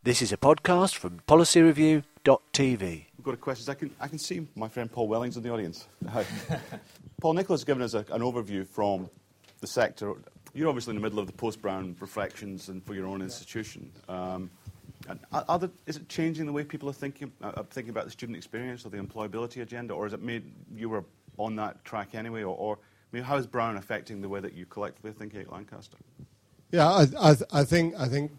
This is a podcast from policyreview.tv. We've got a question. I can see my friend Paul Wellings in the audience. Hi. Paul, Nicholas has given us an overview from the sector. You're obviously in the middle of the post-Brown reflections and for your own institution. Is it changing the way people are thinking about the student experience or the employability agenda, or has it made you were on that track anyway? Or I mean, how is Brown affecting the way that you collectively are thinking at Lancaster? Yeah, I think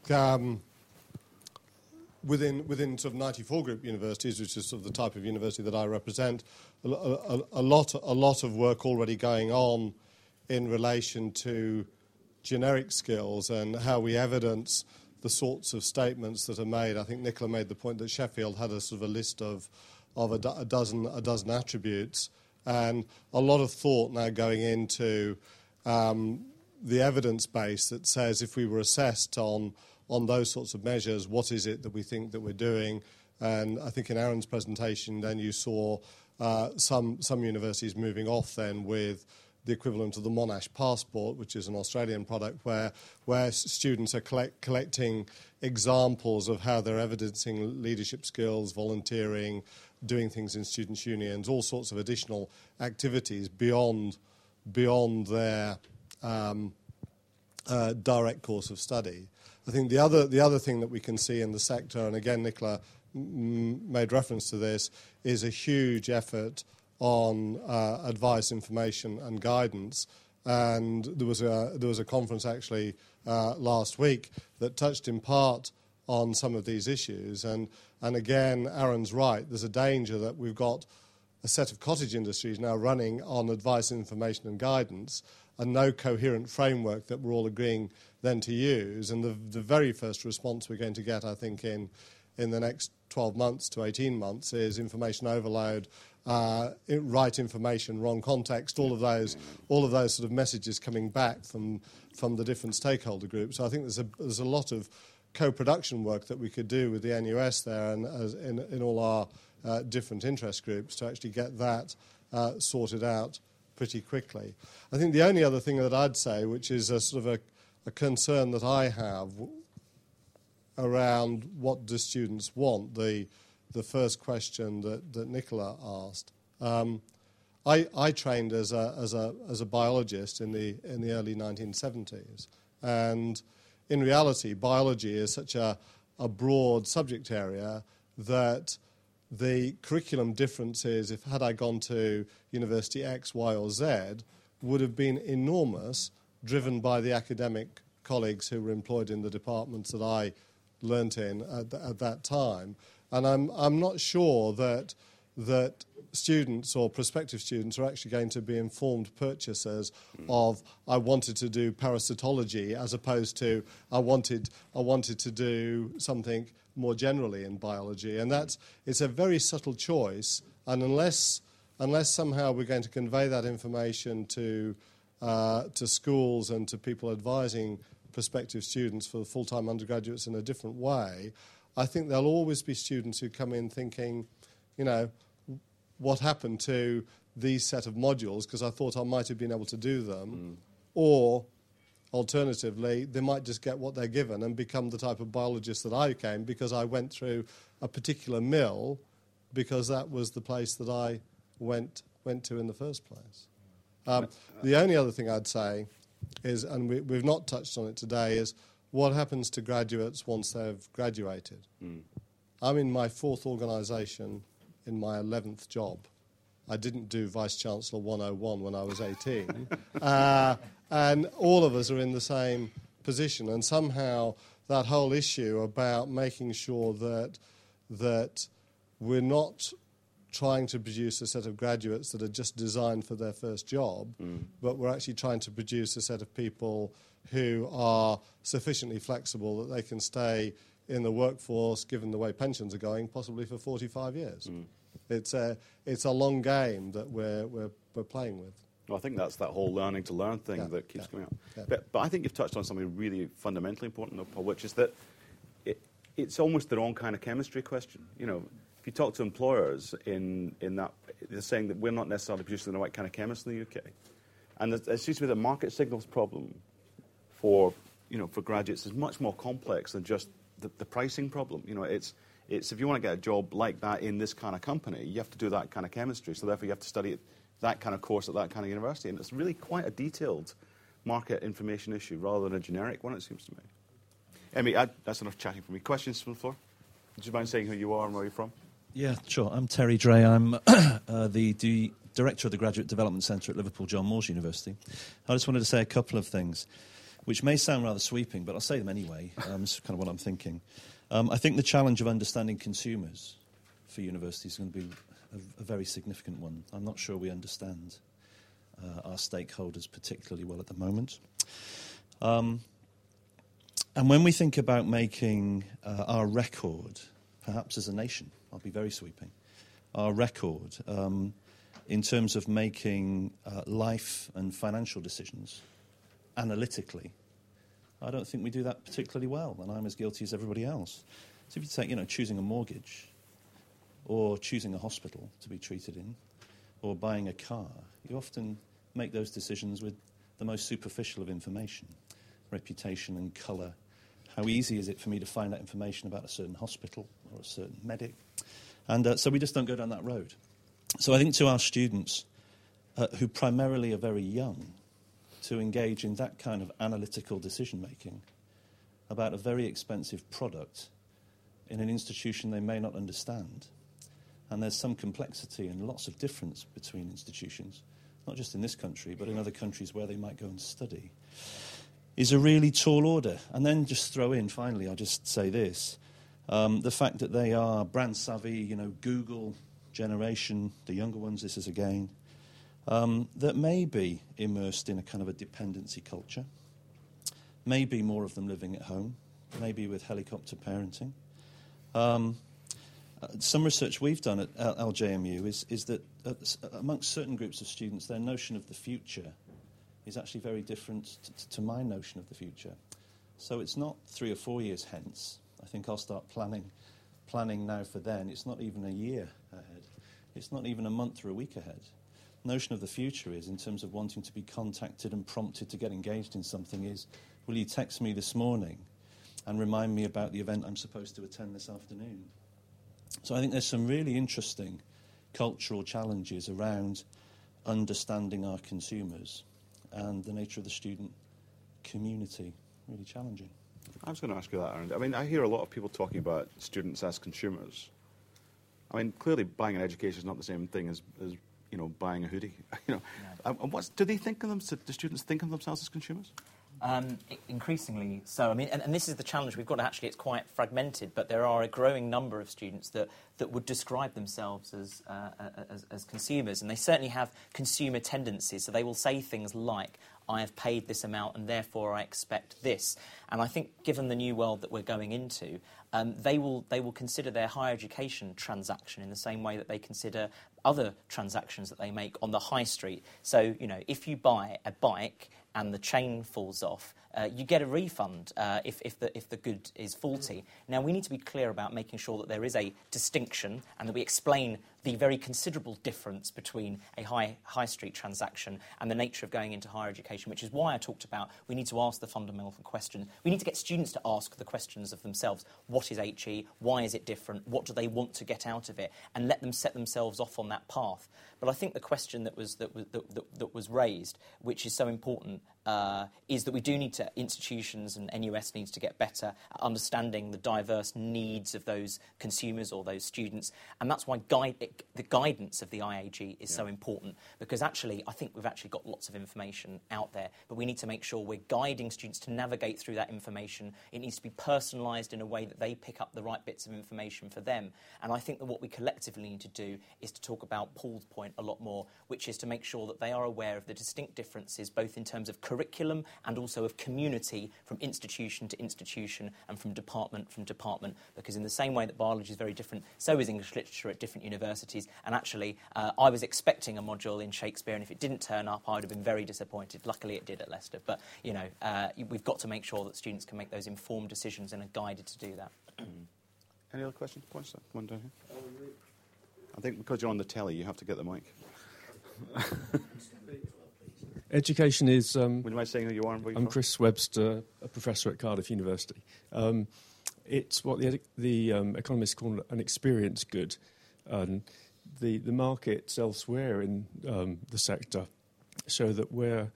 within sort of 94 group universities, which is sort of the type of university that I represent, a lot of work already going on in relation to generic skills and how we evidence the sorts of statements that are made. I think Nicola made the point that Sheffield had a sort of a list of a dozen attributes, and a lot of thought now going into the evidence base that says if we were assessed on those sorts of measures, what is it that we think that we're doing? And I think in Aaron's presentation then you saw some universities moving off then with the equivalent of the Monash Passport, which is an Australian product where students are collecting examples of how they're evidencing leadership skills, volunteering, doing things in students' unions, all sorts of additional activities beyond their direct course of study. I think the other thing that we can see in the sector, and again Nicola made reference to this, is a huge effort on advice, information and guidance. And there was a conference actually last week that touched in part on some of these issues. And again, Aaron's right, there's a danger that we've got a set of cottage industries now running on advice, information and guidance and no coherent framework that we're all agreeing then to use. And the very first response we're going to get, I think, in the next 12 months to 18 months is information overload, right information, wrong context, all of those sort of messages coming back from the different stakeholder groups. So I think there's a lot of co-production work that we could do with the NUS there and in all our different interest groups to actually get that sorted out pretty quickly. I think the only other thing that I'd say, which is a sort of a concern that I have around what do students want, the first question that Nicola asked. I trained as a biologist in the early 1970s, and in reality, biology is such a broad subject area that the curriculum differences, had I gone to University X, Y or Z, would have been enormous, driven by the academic colleagues who were employed in the departments that I learnt in at that time. And I'm not sure that students or prospective students are actually going to be informed purchasers of I wanted to do parasitology as opposed to I wanted to do something more generally in biology. And it's a very subtle choice, and unless somehow we're going to convey that information to schools and to people advising prospective students for the full-time undergraduates in a different way, I think there'll always be students who come in thinking, what happened to these set of modules because I thought I might have been able to do them, or alternatively, they might just get what they're given and become the type of biologist that I became because I went through a particular mill because that was the place that I went to in the first place. The only other thing I'd say is, and we've not touched on it today, is what happens to graduates once they've graduated. I'm in my 4th organisation in my 11th job. I didn't do Vice-Chancellor 101 when I was 18. And all of us are in the same position. And somehow that whole issue about making sure that we're not trying to produce a set of graduates that are just designed for their first job, but we're actually trying to produce a set of people who are sufficiently flexible that they can stay in the workforce, given the way pensions are going, possibly for 45 years. It's a long game that we're playing with. Well, I think that's that whole learning to learn thing that keeps coming up. Yeah. But I think you've touched on something really fundamentally important, though, Paul, which is that it's almost their own kind of chemistry question. If you talk to employers in that, they're saying that we're not necessarily producing the right kind of chemists in the UK. And it seems to be the market signals problem for graduates is much more complex than just the pricing problem. You know, it's if you want to get a job like that in this kind of company, you have to do that kind of chemistry. So therefore, you have to study that kind of course at that kind of university, and it's really quite a detailed market information issue rather than a generic one, it seems to me. Emmy, that's enough chatting for me. Questions from the floor? Would you mind saying who you are and where you're from? Yeah, sure. I'm Terry Dray. I'm the Director of the Graduate Development Centre at Liverpool John Moores University. I just wanted to say a couple of things, which may sound rather sweeping, but I'll say them anyway. It's kind of what I'm thinking. I think the challenge of understanding consumers for universities is going to be a very significant one. I'm not sure we understand our stakeholders particularly well at the moment. And when we think about making our record, perhaps as a nation, I'll be very sweeping, our record in terms of making life and financial decisions analytically, I don't think we do that particularly well, and I'm as guilty as everybody else. So if you take, choosing a mortgage or choosing a hospital to be treated in or buying a car, you often make those decisions with the most superficial of information, reputation and colour. How easy is it for me to find out information about a certain hospital or a certain medic? And so we just don't go down that road. So I think to our students, who primarily are very young, to engage in that kind of analytical decision-making about a very expensive product in an institution they may not understand. And there's some complexity and lots of difference between institutions, not just in this country, but in other countries where they might go and study, is a really tall order. And then just throw in, finally, I'll just say this, the fact that they are brand savvy, Google generation, the younger ones, this is again, that may be immersed in a kind of a dependency culture, maybe more of them living at home, maybe with helicopter parenting. Some research we've done at LJMU is that amongst certain groups of students, their notion of the future is actually very different to my notion of the future. So it's not 3 or 4 years hence. I think I'll start planning now for then. It's not even a year ahead. It's not even a month or a week ahead. Notion of the future is, in terms of wanting to be contacted and prompted to get engaged in something, is, will you text me this morning and remind me about the event I'm supposed to attend this afternoon? So I think there's some really interesting cultural challenges around understanding our consumers and the nature of the student community. Really challenging. I was going to ask you that, Aaron. I mean, I hear a lot of people talking about students as consumers. I mean, clearly buying an education is not the same thing as buying a hoodie. And do they think of them? Do students think of themselves as consumers? Increasingly so. I mean, and this is the challenge we've got. Actually, it's quite fragmented, but there are a growing number of students that would describe themselves as consumers, and they certainly have consumer tendencies. So they will say things like, I have paid this amount and therefore I expect this. And I think given the new world that we're going into, they will consider their higher education transaction in the same way that they consider other transactions that they make on the high street. So, if you buy a bike and the chain falls off, you get a refund if the good is faulty. Now, we need to be clear about making sure that there is a distinction and that we explain the very considerable difference between a high street transaction and the nature of going into higher education, which is why I talked about we need to ask the fundamental question. We need to get students to ask the questions of themselves. What is HE? Why is it different? What do they want to get out of it? And let them set themselves off on that path. But I think the question that was raised, which is so important, is that we do need to, institutions and NUS needs to get better at understanding the diverse needs of those consumers or those students. And that's why the guidance of the IAG is so important, because actually I think we've actually got lots of information out there, but we need to make sure we're guiding students to navigate through that information. It needs to be personalised in a way that they pick up the right bits of information for them. And I think that what we collectively need to do is to talk about Paul's point a lot more, which is to make sure that they are aware of the distinct differences, both in terms of curriculum and also of community from institution to institution and from department, because in the same way that biology is very different, so is English literature at different universities. And actually, I was expecting a module in Shakespeare, and if it didn't turn up, I would have been very disappointed. Luckily, it did at Leicester. But, we've got to make sure that students can make those informed decisions and are guided to do that. Any other questions? Points? Come on down here. I think because you're on the telly, you have to get the mic. Education is... Would you mind saying who you are and where you're I'm from? Chris Webster, a professor at Cardiff University. it's what the economists call an experience good. And the markets elsewhere in the sector show that where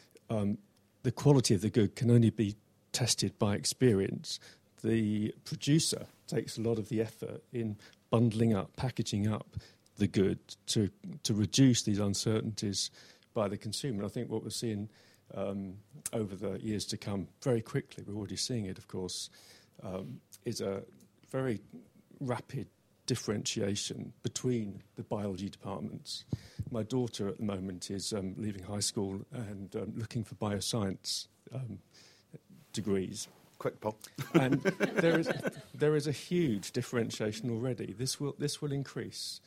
the quality of the good can only be tested by experience, the producer takes a lot of the effort in bundling up, packaging up the good to reduce these uncertainties by the consumer. And I think what we're seeing over the years to come, very quickly, we're already seeing it, of course, is a very rapid differentiation between the biology departments. My daughter at the moment is leaving high school and looking for bioscience degrees. Quick, Paul. And there is a huge differentiation already. This will increase.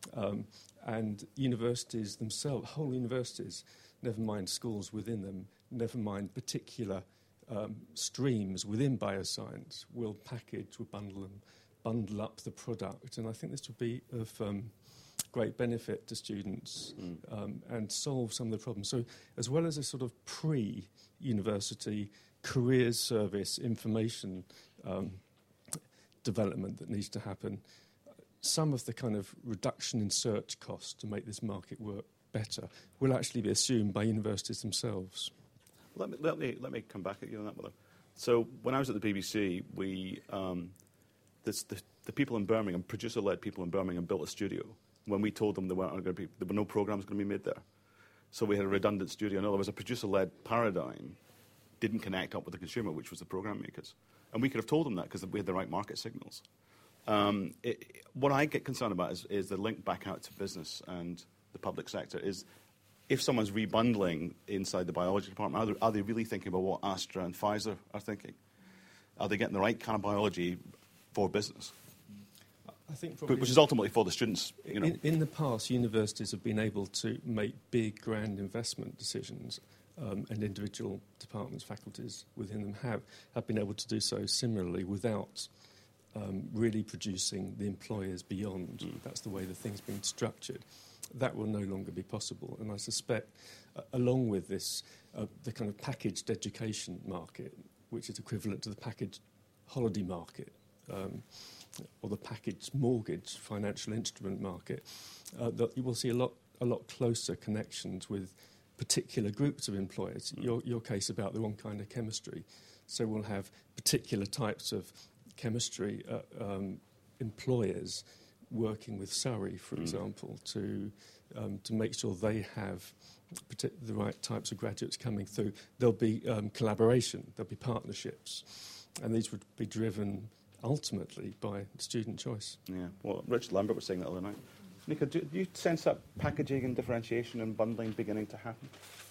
And universities themselves, whole universities, never mind schools within them, never mind particular streams within bioscience, will package, will bundle up the product. And I think this will be of great benefit to students and solve some of the problems. So as well as a sort of pre-university careers service information development that needs to happen, some of the kind of reduction in search costs to make this market work better will actually be assumed by universities themselves. Let me come back at you on that, Willow. So when I was at the BBC, we the people in Birmingham, producer-led people in Birmingham, built a studio. When we told them there were no programs going to be made there, so we had a redundant studio. In other words, a producer-led paradigm didn't connect up with the consumer, which was the program makers, and we could have told them that because we had the right market signals. What I get concerned about is the link back out to business and the public sector. Is if someone's rebundling inside the biology department, are they really thinking about what Astra and Pfizer are thinking? Are they getting the right kind of biology for business? I think which is ultimately for the students. You know. In the past, universities have been able to make big, grand investment decisions, and individual departments, faculties within them have been able to do so similarly without really producing the employers beyond. That's the way the thing's been structured. That will no longer be possible. And I suspect, along with this, the kind of packaged education market, which is equivalent to the packaged holiday market, or the packaged mortgage financial instrument market, that you will see a lot closer connections with particular groups of employers. Your case about the wrong kind of chemistry. So we'll have particular types of chemistry employers working with Surrey, for example, to make sure they have the right types of graduates coming through. There'll be collaboration, there'll be partnerships, and these would be driven ultimately by student choice. Yeah, well, Richard Lambert was saying that the other night. Nika, do you sense that packaging and differentiation and bundling beginning to happen?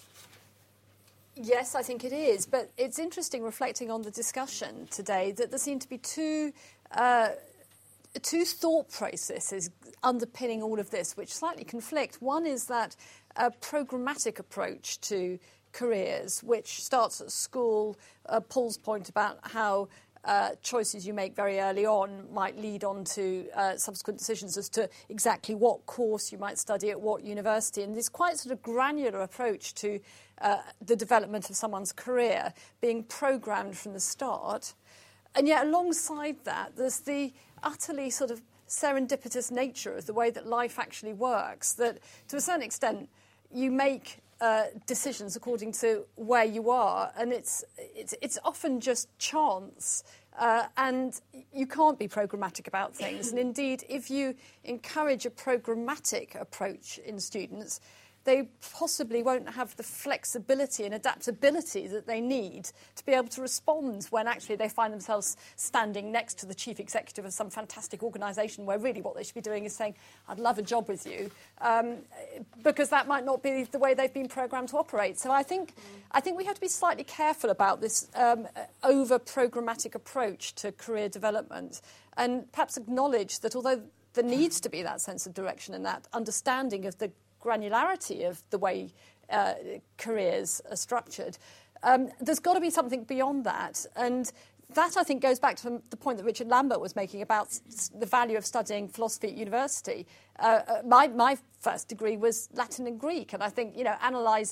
Yes, I think it is. But it's interesting, reflecting on the discussion today, that there seem to be two thought processes underpinning all of this, which slightly conflict. One is that programmatic approach to careers, which starts at school. Paul's point about how choices you make very early on might lead on to subsequent decisions as to exactly what course you might study at what university. And this quite sort of granular approach to the development of someone's career being programmed from the start. And yet alongside that, there's the utterly sort of serendipitous nature of the way that life actually works, that to a certain extent you make decisions according to where you are, and it's often just chance, and you can't be programmatic about things. And indeed, if you encourage a programmatic approach in students, they possibly won't have the flexibility and adaptability that they need to be able to respond when actually they find themselves standing next to the chief executive of some fantastic organisation where really what they should be doing is saying, I'd love a job with you, because that might not be the way they've been programmed to operate. So I think we have to be slightly careful about this over-programmatic approach to career development, and perhaps acknowledge that although there needs to be that sense of direction and that understanding of the granularity of the way careers are structured, there's got to be something beyond that. And that, I think, goes back to the point that Richard Lambert was making about the value of studying philosophy at university. My first degree was Latin and Greek, and I think, analysing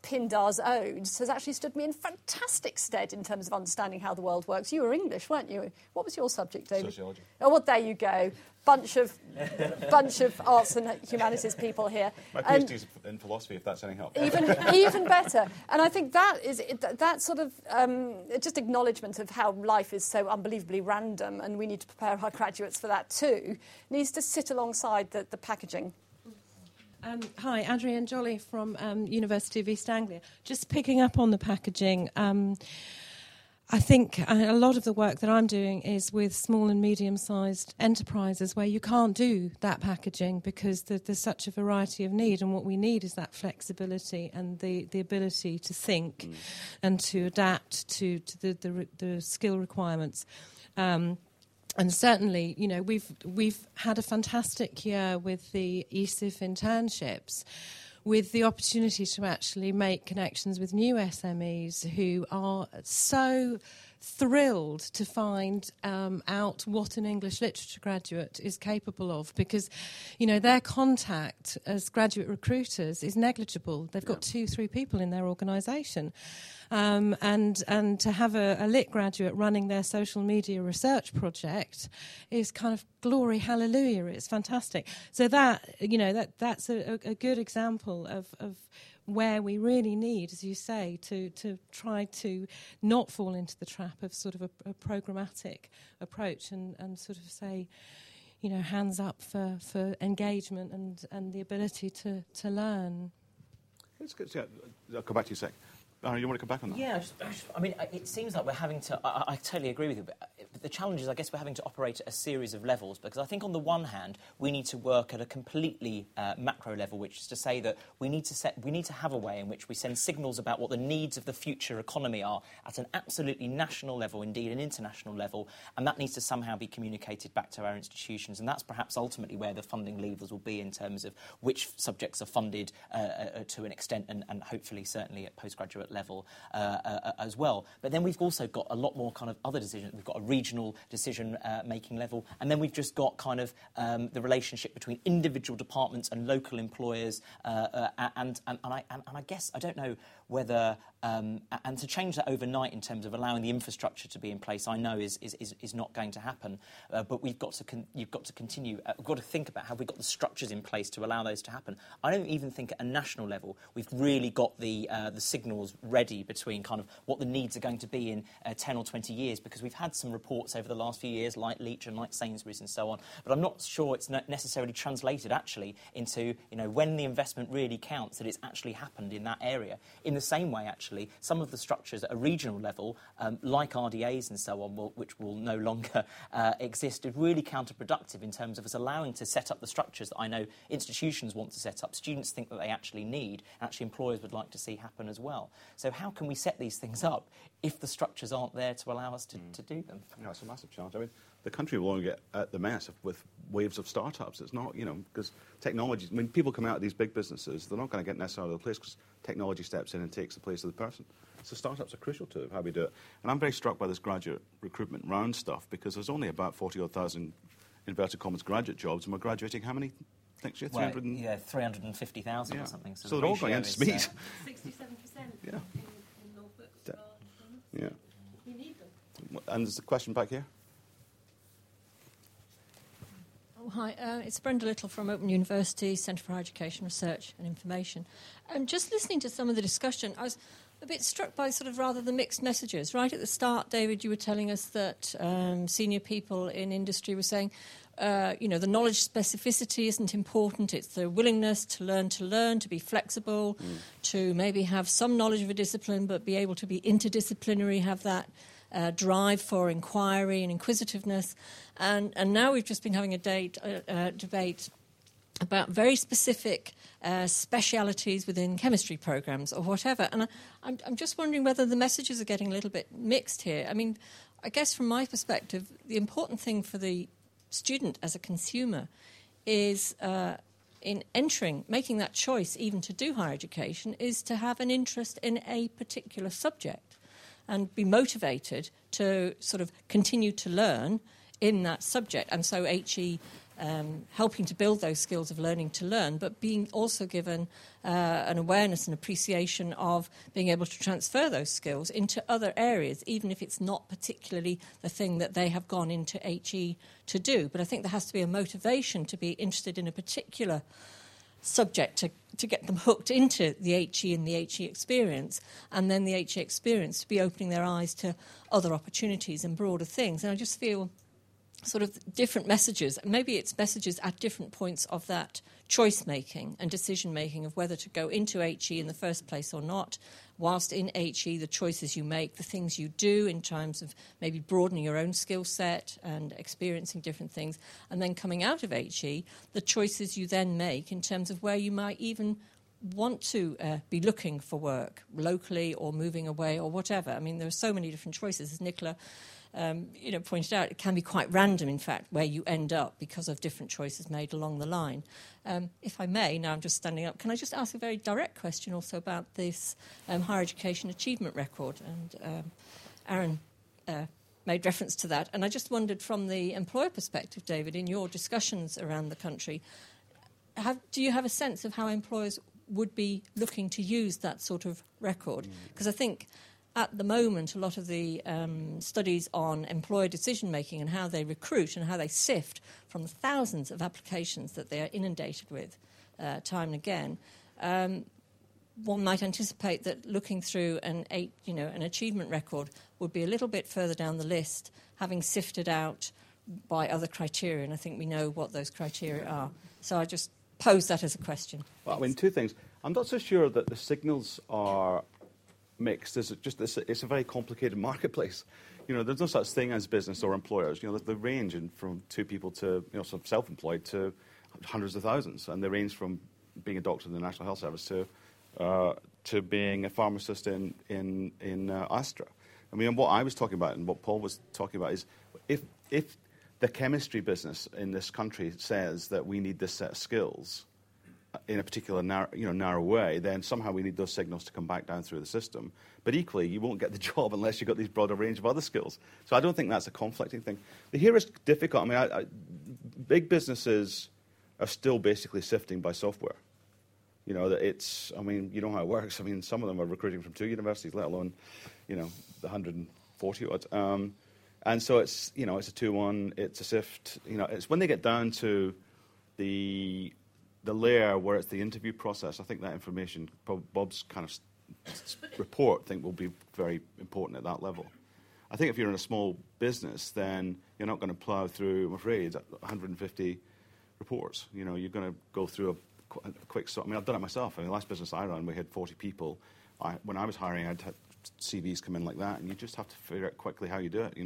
Pindar's Odes has actually stood me in fantastic stead in terms of understanding how the world works. You were English, weren't you? What was your subject, David? Sociology. Oh, well, there you go. Bunch of arts and humanities people here. My PhD's in philosophy, if that's any help. Even better. And I think that sort of just acknowledgement of how life is so unbelievably random, and we need to prepare our graduates for that too, needs to sit alongside the packaging. Hi, Adrienne Jolly from University of East Anglia. Just picking up on the packaging, I think a lot of the work that I'm doing is with small and medium-sized enterprises where you can't do that packaging because there's such a variety of need, and what we need is that flexibility and the ability to think and to adapt to the skill requirements. And certainly, you know, we've had a fantastic year with the ESIF internships, with the opportunity to actually make connections with new SMEs who are so thrilled to find out what an English literature graduate is capable of, because, you know, their contact as graduate recruiters is negligible. They've got 2-3 people in their organisation. And to have a lit graduate running their social media research project is kind of glory, hallelujah. It's fantastic. So that, you know, that's a good example of where we really need, as you say, to try to not fall into the trap of sort of a programmatic approach and sort of say, you know, hands up for engagement and the ability to learn. I'll come back to you a sec. You want to come back on that? Yeah, I mean, it seems like we're having to... I totally agree with you, but the challenge is, I guess, we're having to operate at a series of levels, because I think on the one hand, we need to work at a completely macro level, which is to say that we need to have a way in which we send signals about what the needs of the future economy are at an absolutely national level, indeed an international level, and that needs to somehow be communicated back to our institutions, and that's perhaps ultimately where the funding levers will be in terms of which subjects are funded to an extent, and hopefully certainly at postgraduate level as well. But then we've also got a lot more kind of other decisions. We've got a regional decision-making level, and then we've just got kind of the relationship between individual departments and local employers, and I guess I don't know whether and to change that overnight in terms of allowing the infrastructure to be in place, I know is not going to happen. But you've got to continue. We've got to think about how we've got the structures in place to allow those to happen. I don't even think at a national level we've really got the signals ready between kind of what the needs are going to be in 10 or 20 years, because we've had some reports over the last few years, like Leach and like Sainsbury's and so on. But I'm not sure it's necessarily translated actually into, you know, when the investment really counts, that it's actually happened in that area. In the same way, actually, some of the structures at a regional level, like RDAs and so on, which will no longer exist, are really counterproductive in terms of us allowing to set up the structures that I know institutions want to set up, students think that they actually need, and actually employers would like to see happen as well. So how can we set these things up if the structures aren't there to allow us to do them? Yeah, it's a massive challenge. I mean, the country will only get at the mess with waves of startups. It's not, you know, because technology, when people come out of these big businesses, they're not going to get necessarily the place because technology steps in and takes the place of the person. So startups are crucial to how we do it. And I'm very struck by this graduate recruitment round stuff, because there's only about 40,000 inverted commas graduate jobs, and we're graduating how many next year? 350,000 or something. So they're all going into SMEs. 67% yeah. in Norfolk. Yeah. We need them. And there's a question back here. Oh, hi, it's Brenda Little from Open University Centre for Higher Education Research and Information. Just listening to some of the discussion, I was a bit struck by sort of rather the mixed messages. Right at the start, David, you were telling us that senior people in industry were saying, you know, the knowledge specificity isn't important. It's the willingness to learn, to be flexible, to maybe have some knowledge of a discipline but be able to be interdisciplinary, have that drive for inquiry and inquisitiveness. And now we've just been having a debate about very specific specialities within chemistry programs or whatever. And I'm just wondering whether the messages are getting a little bit mixed here. I mean, I guess from my perspective, the important thing for the student as a consumer is in making that choice even to do higher education, is to have an interest in a particular subject and be motivated to sort of continue to learn in that subject. And so HE helping to build those skills of learning to learn, but being also given an awareness and appreciation of being able to transfer those skills into other areas, even if it's not particularly the thing that they have gone into HE to do. But I think there has to be a motivation to be interested in a particular subject to get them hooked into the HE and the HE experience, and then the HE experience to be opening their eyes to other opportunities and broader things. And I just feel sort of different messages. Maybe it's messages at different points of that choice-making and decision-making of whether to go into HE in the first place or not. Whilst in HE, the choices you make, the things you do in terms of maybe broadening your own skill set and experiencing different things, and then coming out of HE, the choices you then make in terms of where you might even want to be looking for work locally or moving away or whatever. I mean, there are so many different choices, as Nicola pointed out. It can be quite random, in fact, where you end up because of different choices made along the line. If I may, now I'm just standing up, can I just ask a very direct question also about this higher education achievement record? And Aaron made reference to that. And I just wondered, from the employer perspective, David, in your discussions around the country, do you have a sense of how employers would be looking to use that sort of record? Because I think at the moment, a lot of the studies on employer decision-making and how they recruit and how they sift from the thousands of applications that they are inundated with time and again, one might anticipate that looking through an achievement record would be a little bit further down the list, having sifted out by other criteria, and I think we know what those criteria are. So I just pose that as a question. Well, I mean, two things. I'm not so sure that the signals are mixed. It's a very complicated marketplace. There's no such thing as business or employers. They range from 2 people to sort of self-employed to hundreds of thousands, and they range from being a doctor in the National Health Service to being a pharmacist in Astra. I mean, what I was talking about and what Paul was talking about is if the chemistry business in this country says that we need this set of skills in a particular narrow way, then somehow we need those signals to come back down through the system. But equally, you won't get the job unless you've got these broader range of other skills. So I don't think that's a conflicting thing. Here is difficult. I mean, big businesses are still basically sifting by software. You know how it works. I mean, some of them are recruiting from 2 universities, let alone, the 140 odd. And so it's a 2-1. It's a sift. It's when they get down to the layer where it's the interview process. I think that information, Bob's kind of report, I think will be very important at that level. I think if you're in a small business, then you're not going to plough through, I'm afraid, 150 reports. You're going to go through a quick sort. I mean, I've done it myself. I mean, the last business I ran, we had 40 people. When I was hiring, I'd had CVs come in like that, and you just have to figure out quickly how you do it,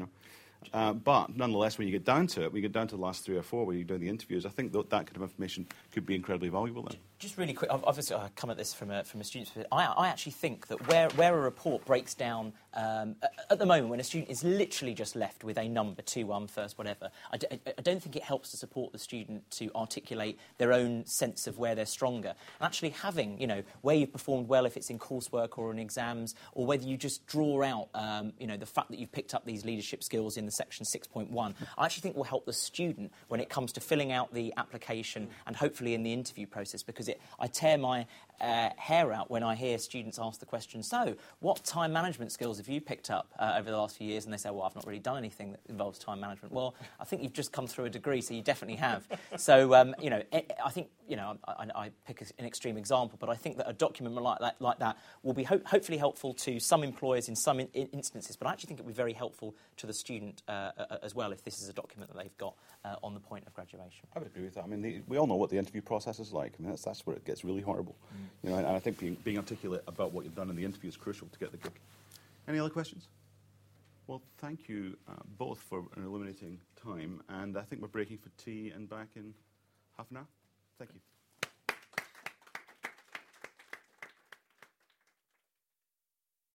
But nonetheless, when you get down to it, the last 3 or 4 where you're doing the interviews, I think that kind of information could be incredibly valuable then. Just really quick, obviously I come at this from a student's perspective. I actually think that where a report breaks down, at the moment when a student is literally just left with a number, 2-1, first, whatever, I don't think it helps to support the student to articulate their own sense of where they're stronger. And actually having, where you've performed well, if it's in coursework or in exams, or whether you just draw out, the fact that you've picked up these leadership skills in the section 6.1, I actually think will help the student when it comes to filling out the application and hopefully in the interview process, because I tear my hair out when I hear students ask the question, so what time management skills have you picked up over the last few years? And they say, well, I've not really done anything that involves time management. Well, I think you've just come through a degree, so you definitely have. So, I think, I pick an extreme example, but I think that a document like that will be hopefully helpful to some employers in some instances, but I actually think it would be very helpful to the student as well if this is a document that they've got on the point of graduation. I would agree with that. I mean, we all know what the interview process is like. I mean, that's where it gets really horrible. And I think being articulate about what you've done in the interview is crucial to get the gig. Any other questions? Well, thank you both for an illuminating time, and I think we're breaking for tea and back in half an hour. Thank you.